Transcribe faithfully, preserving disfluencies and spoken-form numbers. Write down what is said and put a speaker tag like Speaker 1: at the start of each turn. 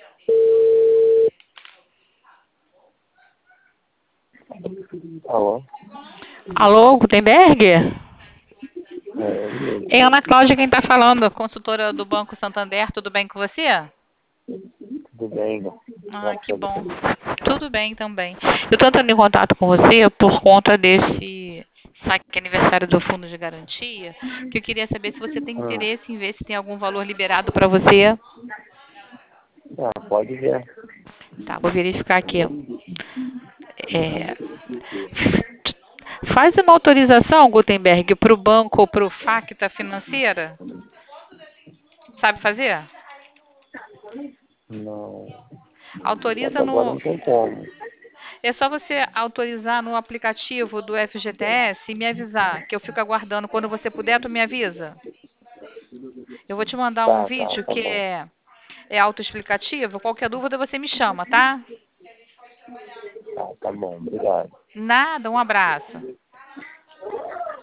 Speaker 1: Alô?
Speaker 2: Alô, Gutenberg?
Speaker 1: É,
Speaker 2: É Ana Cláudia quem está falando, consultora do Banco Santander. Tudo bem com você?
Speaker 1: tudo bem,
Speaker 2: Ah,
Speaker 1: graças
Speaker 2: que
Speaker 1: a
Speaker 2: bom.
Speaker 1: Deus.
Speaker 2: Tudo bem também. Eu estou entrando em contato com você por conta desse saque aniversário do Fundo de Garantia, que eu queria saber se você tem
Speaker 1: Hum,
Speaker 2: interesse em ver se tem algum valor liberado para você.
Speaker 1: ah, pode ver.
Speaker 2: Tá, vou verificar aqui. É, faz uma autorização, Gutenberg, para o banco ou para o Facta Financeira? Sabe fazer?
Speaker 1: Não. Só que
Speaker 2: Autoriza
Speaker 1: agora
Speaker 2: no.
Speaker 1: não tem como.
Speaker 2: É só você autorizar no aplicativo do F G T S e me avisar, que eu fico aguardando. Quando você puder, tu me avisa. Eu vou te mandar um
Speaker 1: Tá, tá,
Speaker 2: vídeo
Speaker 1: tá
Speaker 2: que
Speaker 1: bom.
Speaker 2: é, é autoexplicativo. Qualquer dúvida você me chama, tá?
Speaker 1: Tá, tá bom, obrigado.
Speaker 2: Nada, um abraço.